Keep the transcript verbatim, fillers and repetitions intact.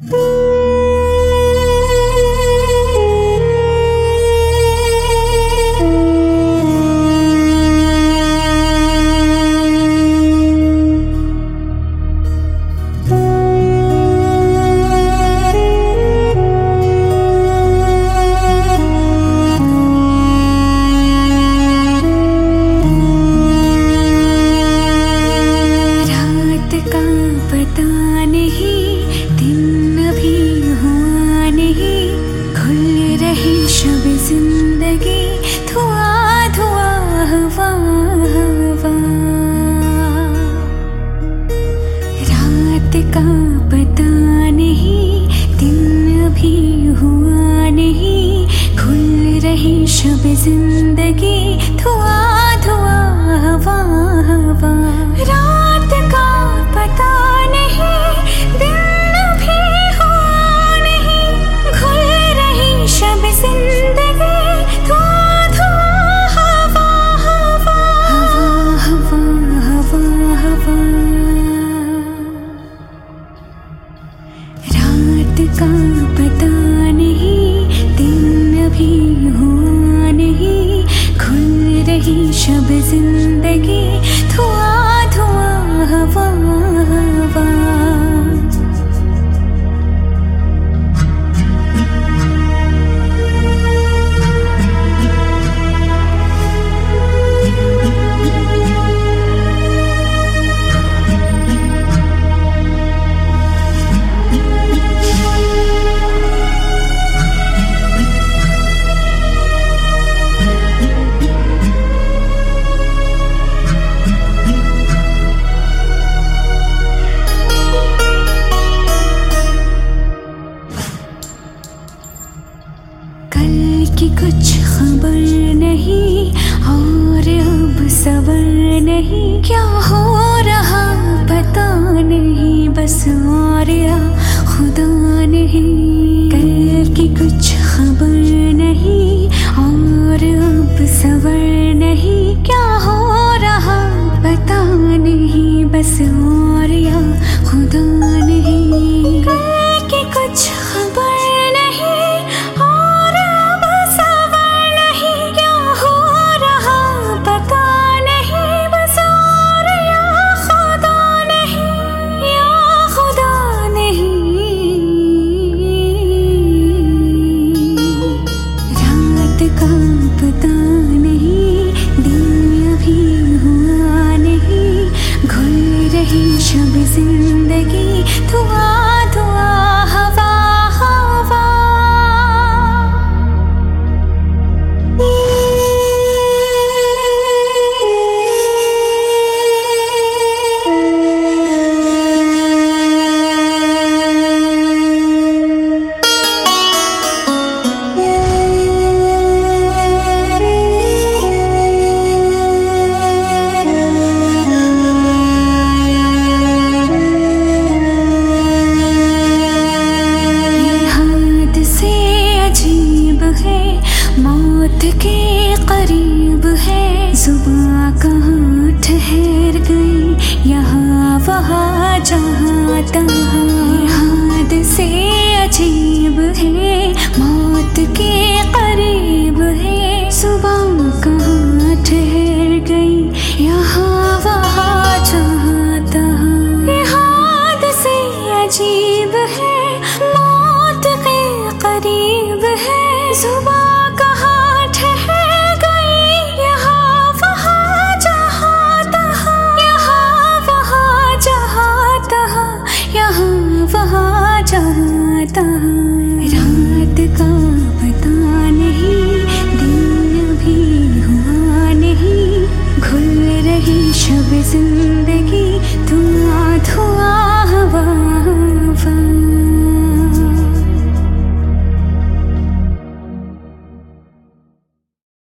जिंदगी धुआं धुआं हवा हवा, रात का पता नहीं दिन अभी हुआ नहीं, खुल रही शब जिंदगी धुआं धुआं हवा हवा, रात का पता नहीं दिन अभी हुआ नहीं, खुल रही शब जिंदगी धुआं धुआं हवा हवा, हवा हवा हवा, रात का पता नहीं दिन अभी हुआ नहीं, खुल रही शब जिंदगी धुआं धुआं हवा हवा। की कुछ खबर नहीं और अब सबर नहीं, क्या हो रहा पता नहीं, बस और या खुदा नहीं। कल की कुछ खबर नहीं और अब सबर नहीं, क्या हो रहा पता नहीं, बस और या खुदा नहीं। कल की कुछ खबर शब जिंदगी धुआं धुआं हवा हवा। मौत के करीब है, जुबां कहाँ ठहर गई, यहाँ वहाँ जहाँ तहाँ। हादसे अजीब है, मौत के करीब है, जुबां कहाँ ठहर गई, यहाँ वहाँ जहाँ तहाँ। हादसे अजीब है, मौत के करीब है, जुबां